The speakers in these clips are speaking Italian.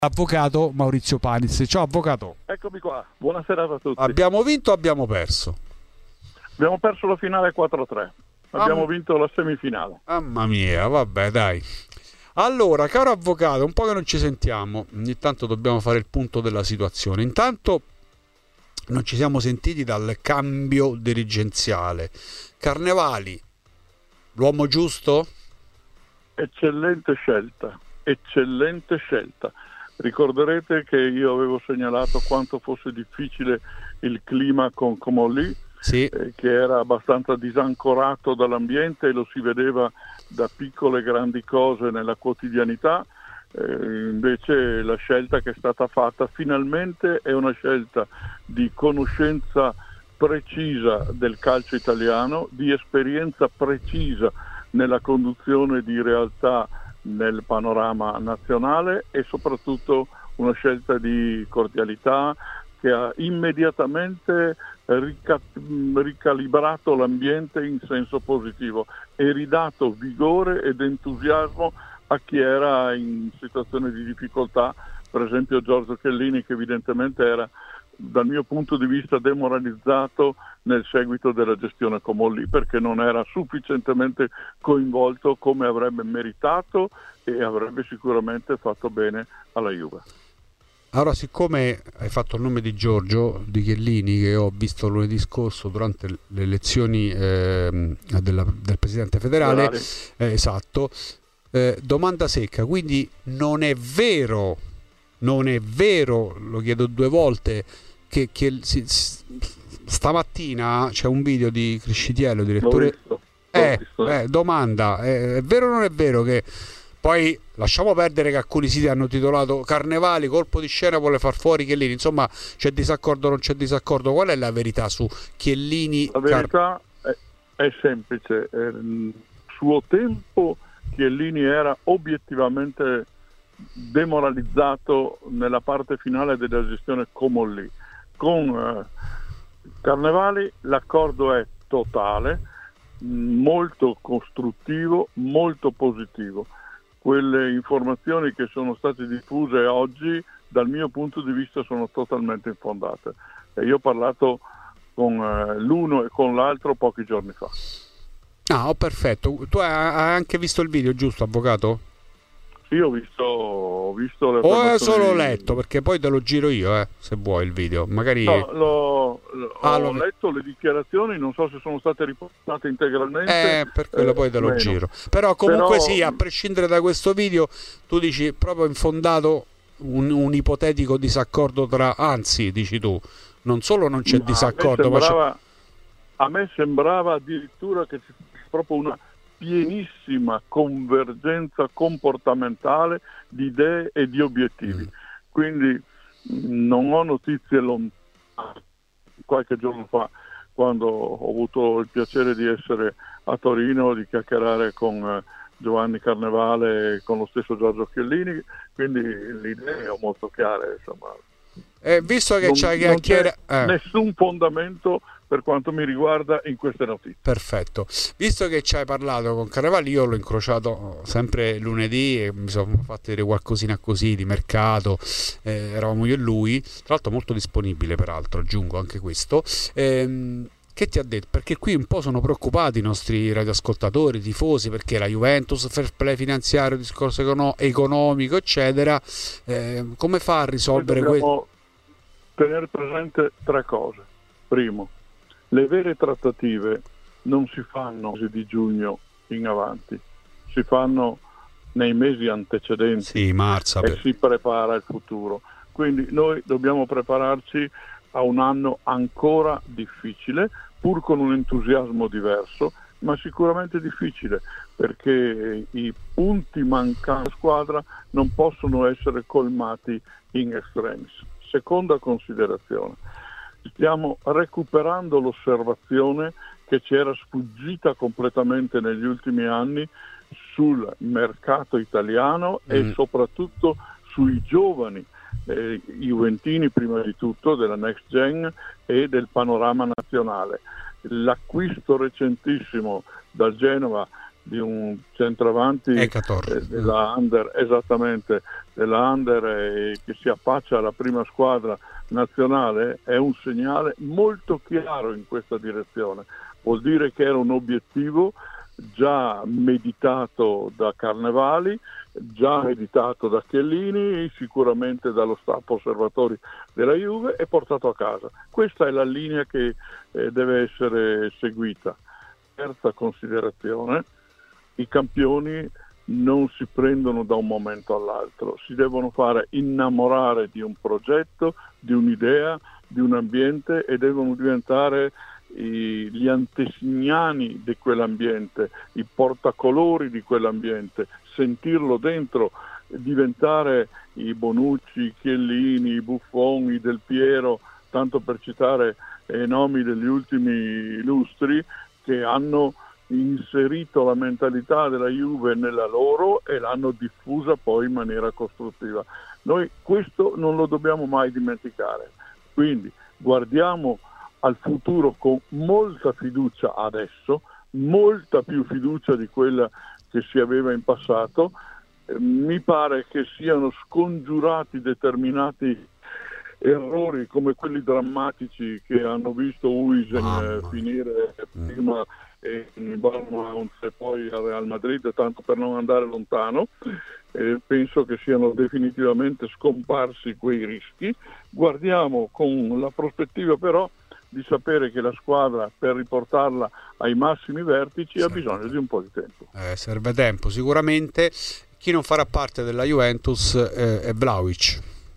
Avvocato Maurizio Panis. Ciao avvocato. Eccomi qua, buonasera a tutti. Abbiamo vinto o abbiamo perso? Abbiamo perso la finale 4-3, abbiamo vinto la semifinale. Mamma mia, vabbè dai. Allora, caro avvocato, un po' che non ci sentiamo, ogni tanto dobbiamo fare il punto della situazione. Intanto non ci siamo sentiti dal cambio dirigenziale. Carnevali, l'uomo giusto? Eccellente scelta, eccellente scelta. Ricorderete che io avevo segnalato quanto fosse difficile il clima con Comolli, Sì. che era abbastanza disancorato dall'ambiente e lo si vedeva da piccole e grandi cose nella quotidianità. Invece la scelta che è stata fatta finalmente è una scelta di conoscenza precisa del calcio italiano, di esperienza precisa nella conduzione di realtà nel panorama nazionale e soprattutto una scelta di cordialità che ha immediatamente ricalibrato l'ambiente in senso positivo e ridato vigore ed entusiasmo a chi era in situazione di difficoltà, per esempio Giorgio Chiellini, che evidentemente era dal mio punto di vista demoralizzato nel seguito della gestione Comolli, perché non era sufficientemente coinvolto come avrebbe meritato e avrebbe sicuramente fatto bene alla Juve. Allora, siccome hai fatto il nome di Giorgio di Chiellini, che ho visto lunedì scorso durante le elezioni del Presidente federale, esatto, domanda secca, quindi non è vero, lo chiedo due volte, che stamattina c'è un video di Criscitiello, direttore. L'ho visto. Domanda, è vero o non è vero che poi lasciamo perdere che alcuni siti hanno titolato Carnevali, colpo di scena, vuole far fuori Chiellini, insomma c'è disaccordo o non c'è disaccordo, qual è la verità su Chiellini? La verità è semplice, suo tempo Chiellini era obiettivamente demoralizzato nella parte finale della gestione Comolli. Con Carnevali l'accordo è totale, molto costruttivo, molto positivo. Quelle informazioni che sono state diffuse oggi dal mio punto di vista sono totalmente infondate e io ho parlato con l'uno e con l'altro pochi giorni fa. Ah, perfetto. Tu hai anche visto il video, giusto, avvocato? Sì, ho visto le o hai affermazioni. solo letto, perché poi te lo giro io, se vuoi il video, magari. No, ho letto le dichiarazioni, non so se sono state riportate integralmente. Per quello poi te lo giro. Però comunque sì, a prescindere da questo video, tu dici proprio infondato un ipotetico disaccordo anzi, dici tu, non solo non c'è disaccordo, a me sembrava addirittura che ci fosse proprio una pienissima convergenza comportamentale di idee e di obiettivi. Quindi non ho notizie lontane. Qualche giorno fa, quando ho avuto il piacere di essere a Torino, di chiacchierare con Giovanni Carnevale e con lo stesso Giorgio Chiellini, quindi le idee ho molto chiare, insomma. Visto che non c'è nessun fondamento per quanto mi riguarda in queste notizie. Perfetto. Visto che ci hai parlato con Carnevali, io l'ho incrociato sempre lunedì e mi sono fatto vedere qualcosina così di mercato, eravamo io e lui, tra l'altro molto disponibile, peraltro aggiungo anche questo. Che ti ha detto? Perché qui un po' sono preoccupati i nostri radioascoltatori, tifosi, perché la Juventus, fair play finanziario, discorso economico, eccetera. Come fa a risolvere questo? Dobbiamo tenere presente tre cose. Primo, le vere trattative non si fanno di giugno in avanti, si fanno nei mesi antecedenti, sì, marzo, e si prepara il futuro. Quindi noi dobbiamo prepararci a un anno ancora difficile, pur con un entusiasmo diverso, ma sicuramente difficile, perché i punti mancanti della squadra non possono essere colmati in extremis. Seconda considerazione, stiamo recuperando l'osservazione che ci era sfuggita completamente negli ultimi anni sul mercato italiano e soprattutto sui giovani juventini, prima di tutto della Next Gen e del panorama nazionale. L'acquisto recentissimo dal Genova di un centravanti della Under, esattamente, della Under, che si affaccia alla prima squadra nazionale, è un segnale molto chiaro in questa direzione. Vuol dire che era un obiettivo già meditato da Carnevali, già meditato da Chiellini, sicuramente dallo staff osservatori della Juve, e portato a casa. Questa è la linea che deve essere seguita. Terza considerazione: i campioni non si prendono da un momento all'altro, si devono fare innamorare di un progetto, di un'idea, di un ambiente, e devono diventare gli antesignani di quell'ambiente, i portacolori di quell'ambiente, sentirlo dentro, diventare i Bonucci, i Chiellini, i Buffon, i Del Piero, tanto per citare nomi degli ultimi lustri, che hanno inserito la mentalità della Juve nella loro e l'hanno diffusa poi in maniera costruttiva. Noi questo non lo dobbiamo mai dimenticare, quindi guardiamo al futuro con molta fiducia adesso, molta più fiducia di quella che si aveva in passato. Mi pare che siano scongiurati determinati errori come quelli drammatici che hanno visto Huijsen finire prima in Bournemouth e poi al Real Madrid, tanto per non andare lontano. Penso che siano definitivamente scomparsi quei rischi. Guardiamo con la prospettiva però di sapere che la squadra, per riportarla ai massimi vertici, ha bisogno di un po' di tempo. Serve tempo sicuramente. Chi non farà parte della Juventus è Vlahovic.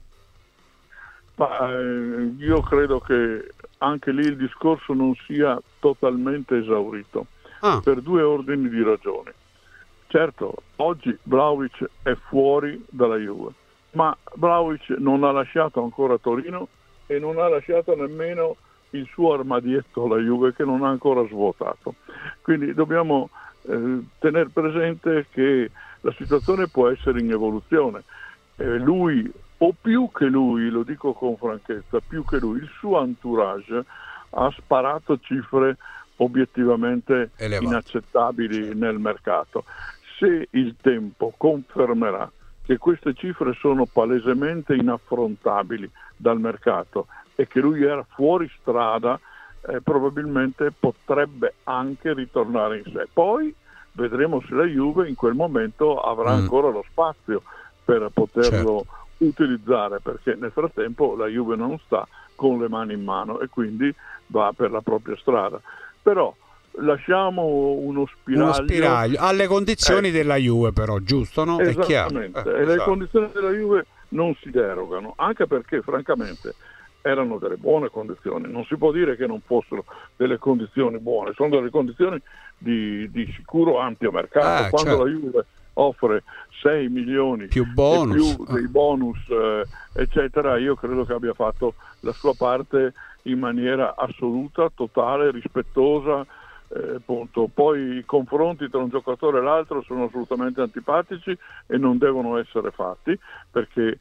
Ma io credo che anche lì il discorso non sia totalmente esaurito, per due ordini di ragioni. Certo, oggi Vlahovic è fuori dalla Juve, ma Vlahovic non ha lasciato ancora Torino e non ha lasciato nemmeno il suo armadietto alla Juve, che non ha ancora svuotato. Quindi dobbiamo tenere presente che la situazione può essere in evoluzione. Lui, o più che lui, lo dico con franchezza, più che lui, il suo entourage ha sparato cifre obiettivamente inaccettabili nel mercato. Se il tempo confermerà che queste cifre sono palesemente inaffrontabili dal mercato e che lui era fuori strada, probabilmente potrebbe anche ritornare in sé. Poi vedremo se la Juve in quel momento avrà ancora lo spazio per poterlo utilizzare, perché nel frattempo la Juve non sta con le mani in mano e quindi va per la propria strada. Però lasciamo uno spiraglio alle condizioni della Juve, però, giusto, no? Esattamente. È chiaro. Le condizioni della Juve non si derogano, anche perché francamente erano delle buone condizioni. Non si può dire che non fossero delle condizioni buone, sono delle condizioni di sicuro ampio mercato. Quando la Juve offre 6 milioni più bonus, e più dei bonus eccetera, io credo che abbia fatto la sua parte in maniera assoluta, totale, rispettosa, punto. Poi i confronti tra un giocatore e l'altro sono assolutamente antipatici e non devono essere fatti, perché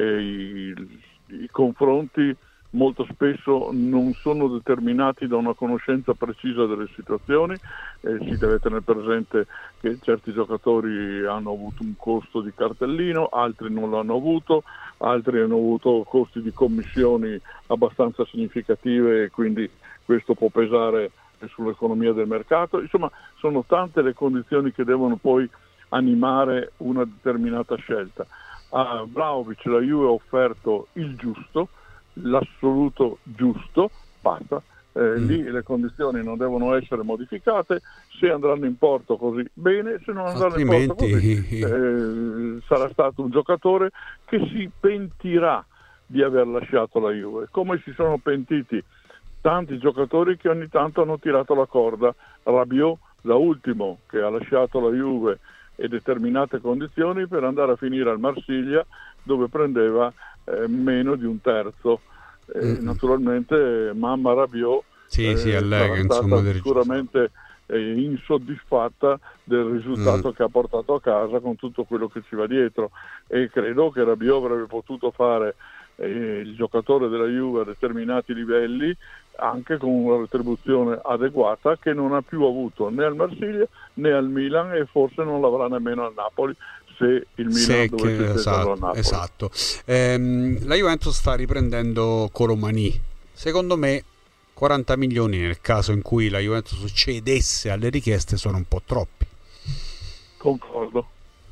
i confronti molto spesso non sono determinati da una conoscenza precisa delle situazioni. Si deve tenere presente che certi giocatori hanno avuto un costo di cartellino, altri non l'hanno avuto, altri hanno avuto costi di commissioni abbastanza significative e quindi questo può pesare sull'economia del mercato. Insomma, sono tante le condizioni che devono poi animare una determinata scelta. A Vlahovic la Juve ha offerto il giusto, l'assoluto giusto, basta. Lì le condizioni non devono essere modificate. Se andranno in porto così bene, se non andranno in porto così sarà stato un giocatore che si pentirà di aver lasciato la Juve, come si sono pentiti tanti giocatori che ogni tanto hanno tirato la corda. Rabiot, da ultimo, che ha lasciato la Juve e determinate condizioni per andare a finire al Marsiglia, dove prendeva meno di un terzo. Naturalmente mamma Rabiot sarà stata sicuramente insoddisfatta del risultato che ha portato a casa, con tutto quello che ci va dietro, e credo che Rabiot avrebbe potuto fare il giocatore della Juve a determinati livelli anche con una retribuzione adeguata che non ha più avuto né al Marsiglia né al Milan, e forse non l'avrà nemmeno al Napoli, se il Milan dovesse cederlo al Napoli. Esatto. La Juventus sta riprendendo Colomani. Secondo me 40 milioni nel caso in cui la Juventus cedesse alle richieste sono un po' troppi. Concordo.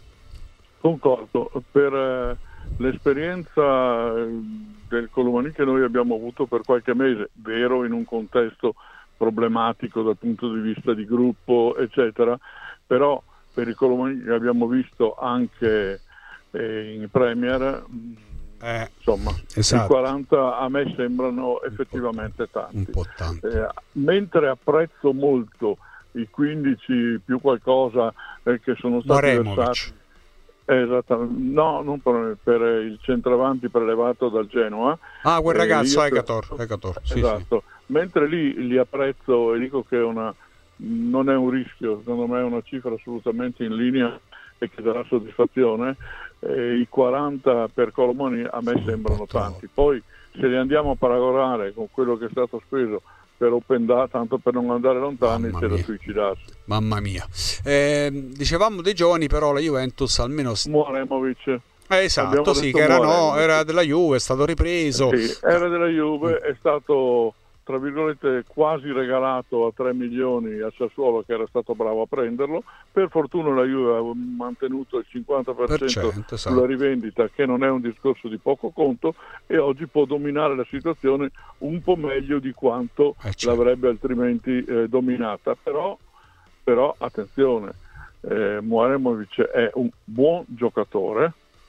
Per l'esperienza del Colomani che noi abbiamo avuto per qualche mese, vero, in un contesto problematico dal punto di vista di gruppo eccetera, però per il Colomani che abbiamo visto anche in Premier, insomma, esatto. I 40 a me sembrano effettivamente tanti. Un po' tanti. Mentre apprezzo molto i 15 più qualcosa che sono stati versati. Esattamente, no, non per il centravanti prelevato dal Genoa. Ah, quel ragazzo Ekator. Esatto. Sì. Mentre lì li apprezzo e dico che non è un rischio, secondo me è una cifra assolutamente in linea e che darà soddisfazione. I 40 per Colomani a me sembrano tanti. Poi se li andiamo a paragonare con quello che è stato speso per Open Data, tanto per non andare lontani, c'è da suicidarsi. Mamma mia. Dicevamo dei giovani, però la Juventus almeno Mouremovic. Esatto, sì, che era della Juve, è stato ripreso. Sì, era della Juve, è stato tra virgolette quasi regalato a 3 milioni a Sassuolo, che era stato bravo a prenderlo. Per fortuna la Juve ha mantenuto il 50% sulla rivendita, che non è un discorso di poco conto, e oggi può dominare la situazione un po' meglio di quanto l'avrebbe altrimenti dominata. Però attenzione, Mouremovic è un buon giocatore,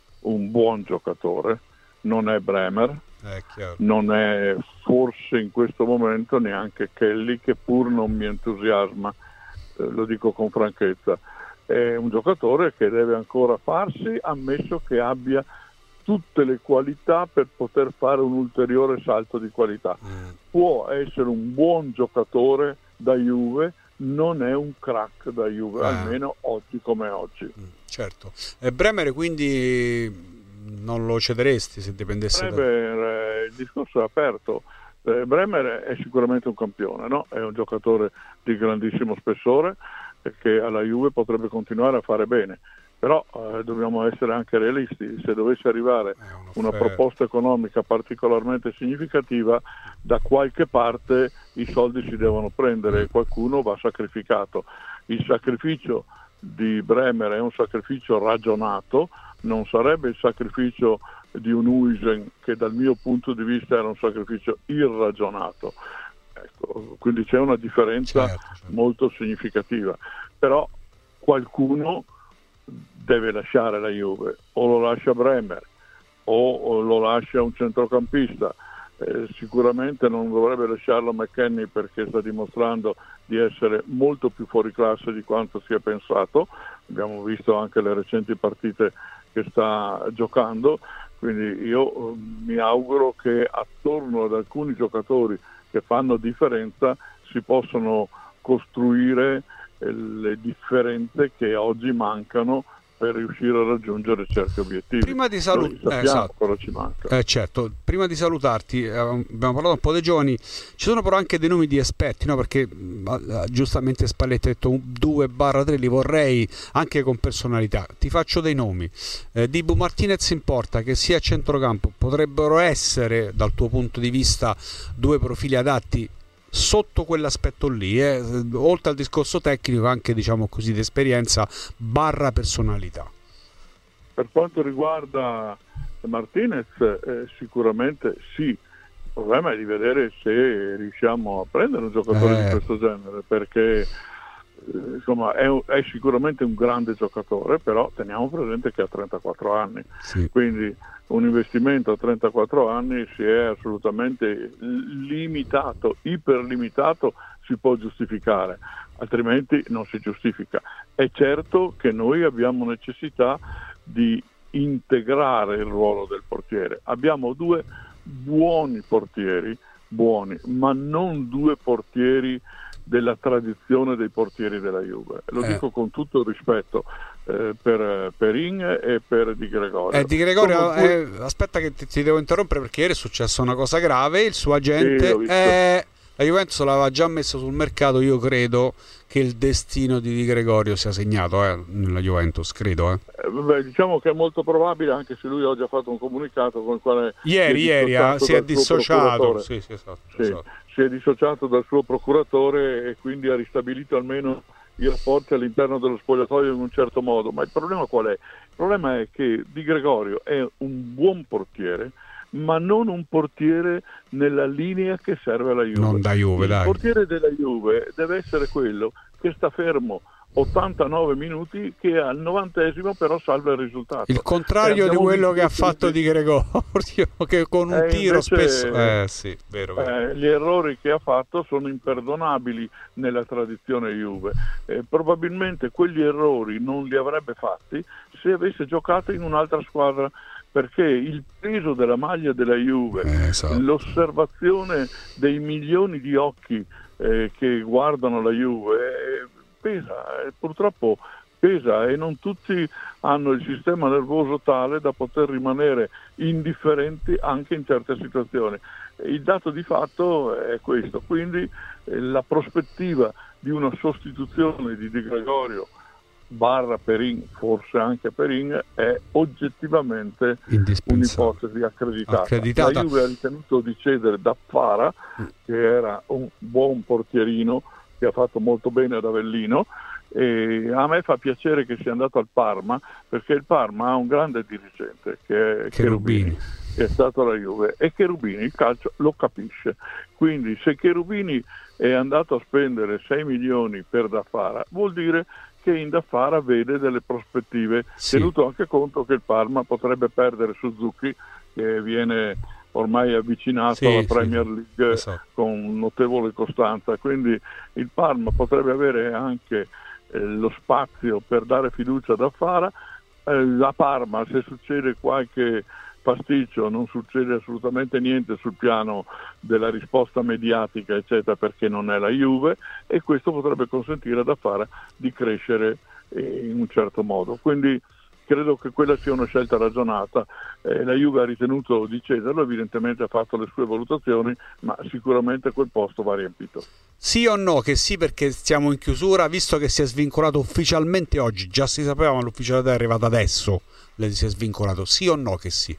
non è Bremer, non è forse in questo momento neanche Kelly, che pur non mi entusiasma, lo dico con franchezza. È un giocatore che deve ancora farsi, ammesso che abbia tutte le qualità per poter fare un ulteriore salto di qualità. Può essere un buon giocatore da Juve, non è un crack da Juve, almeno oggi come oggi. Certo. Bremer quindi non lo cederesti se dipendesse il discorso è aperto. Bremer è sicuramente un campione, no? È un giocatore di grandissimo spessore che alla Juve potrebbe continuare a fare bene, però dobbiamo essere anche realisti. Se dovesse arrivare una proposta economica particolarmente significativa, da qualche parte i soldi si devono prendere e qualcuno va sacrificato. Il sacrificio di Bremer è un sacrificio ragionato, non sarebbe il sacrificio di un Huijsen, che dal mio punto di vista era un sacrificio irragionato. Ecco, quindi c'è una differenza molto significativa, però qualcuno deve lasciare la Juve, o lo lascia Bremer o lo lascia un centrocampista. Sicuramente non dovrebbe lasciarlo McKennie, perché sta dimostrando di essere molto più fuori classe di quanto si è pensato. Abbiamo visto anche le recenti partite che sta giocando, quindi io mi auguro che attorno ad alcuni giocatori che fanno differenza si possano costruire le differenze che oggi mancano per riuscire a raggiungere certi obiettivi. Prima di cosa ci manca. Certo, prima di salutarti, abbiamo parlato un po' dei giovani, ci sono però anche dei nomi di esperti, no? Perché giustamente Spalletti ha detto 2-3, li vorrei anche con personalità. Ti faccio dei nomi. Dibu Martinez in porta, che sia a centrocampo, potrebbero essere dal tuo punto di vista due profili adatti sotto quell'aspetto lì, oltre al discorso tecnico, anche diciamo così di esperienza / personalità. Per quanto riguarda Martinez, sicuramente sì. Il problema è di vedere se riusciamo a prendere un giocatore di questo genere, perché insomma è sicuramente un grande giocatore, però teniamo presente che ha 34 anni, quindi un investimento a 34 anni, si è assolutamente limitato, iperlimitato, si può giustificare, altrimenti non si giustifica. È certo che noi abbiamo necessità di integrare il ruolo del portiere. Abbiamo due buoni portieri, ma non due portieri della tradizione dei portieri della Juve. Lo dico con tutto il rispetto per Perin e per Di Gregorio. Di Gregorio, aspetta che ti devo interrompere, perché ieri è successa una cosa grave. Il suo agente La Juventus l'aveva già messo sul mercato, io credo che il destino di Di Gregorio sia segnato nella Juventus, credo. Diciamo che è molto probabile, anche se lui oggi ha fatto un comunicato con il quale ieri si è dissociato. Sì, esatto. Si è dissociato dal suo procuratore e quindi ha ristabilito almeno i rapporti all'interno dello spogliatoio in un certo modo. Ma il problema qual è? Il problema è che Di Gregorio è un buon portiere, ma non un portiere nella linea che serve alla Juve. Non da Juve, il portiere della Juve deve essere quello che sta fermo 89 minuti, che al 90esimo però salva il risultato. Il contrario di quello che ha fatto Di Gregorio, che con un tiro invece, spesso sì, vero. Gli errori che ha fatto sono imperdonabili nella tradizione Juve. Probabilmente quegli errori non li avrebbe fatti se avesse giocato in un'altra squadra, perché il peso della maglia della Juve, esatto, l'osservazione dei milioni di occhi che guardano la Juve pesa, purtroppo pesa, e non tutti hanno il sistema nervoso tale da poter rimanere indifferenti anche in certe situazioni. Il dato di fatto è questo, quindi la prospettiva di una sostituzione di Di Gregorio / Perin, forse anche Perin, è oggettivamente un'ipotesi accreditata. La Juve ha ritenuto di cedere Daffara, che era un buon portierino che ha fatto molto bene ad Avellino, e a me fa piacere che sia andato al Parma, perché il Parma ha un grande dirigente che è Cherubini, che è stato alla Juve, e Cherubini il calcio lo capisce. Quindi se Cherubini è andato a spendere 6 milioni per Daffara, vuol dire che in Daffara vede delle prospettive, tenuto anche conto che il Parma potrebbe perdere Suzuki, che viene ormai avvicinato alla Premier League, esatto, con notevole costanza, quindi il Parma potrebbe avere anche lo spazio per dare fiducia a Daffara. La Parma, se succede qualche pasticcio, non succede assolutamente niente sul piano della risposta mediatica eccetera, perché non è la Juve, e questo potrebbe consentire a Daffara di crescere in un certo modo. Quindi credo che quella sia una scelta ragionata. La Juve ha ritenuto di cederlo, evidentemente ha fatto le sue valutazioni, ma sicuramente quel posto va riempito. Sì o no? Che sì, perché siamo in chiusura, visto che si è svincolato ufficialmente oggi, già si sapeva ma l'ufficialità è arrivata adesso, si è svincolato, sì o no che sì?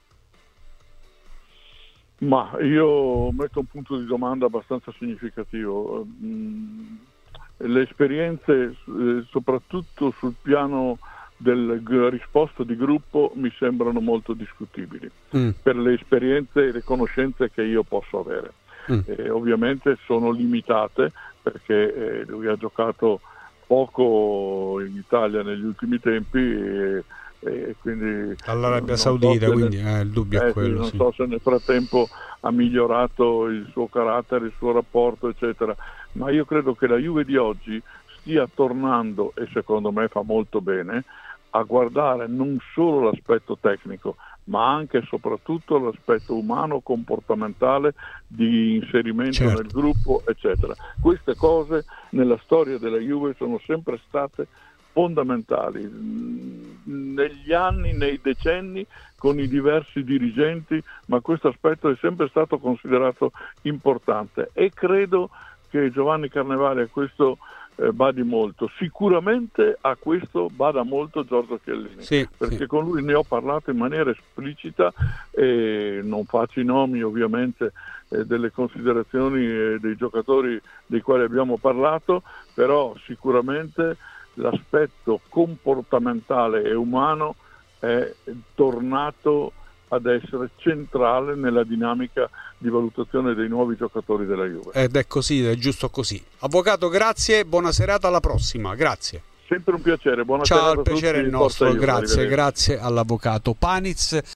Ma io metto un punto di domanda abbastanza significativo. Le esperienze, soprattutto sul piano della risposta di gruppo, mi sembrano molto discutibili per le esperienze e le conoscenze che io posso avere. Ovviamente sono limitate, perché lui ha giocato poco in Italia negli ultimi tempi e quindi all'Arabia Saudita, quindi il dubbio è quello. Non so se nel frattempo ha migliorato il suo carattere, il suo rapporto eccetera, ma io credo che la Juve di oggi stia tornando, e secondo me fa molto bene, a guardare non solo l'aspetto tecnico, ma anche e soprattutto l'aspetto umano, comportamentale, di inserimento nel gruppo eccetera. Queste cose nella storia della Juve sono sempre state fondamentali negli anni, nei decenni, con i diversi dirigenti, ma questo aspetto è sempre stato considerato importante, e credo che Giovanni Carnevali a questo badi molto. Sicuramente a questo bada molto Giorgio Chiellini, perché con lui ne ho parlato in maniera esplicita, e non faccio i nomi ovviamente delle considerazioni dei giocatori dei quali abbiamo parlato, però sicuramente l'aspetto comportamentale e umano è tornato ad essere centrale nella dinamica di valutazione dei nuovi giocatori della Juve. Ed è così, è giusto così. Avvocato, grazie, buona serata, alla prossima, grazie. Sempre un piacere, buona serata. Ciao, il piacere è nostro, grazie all'avvocato Paniz.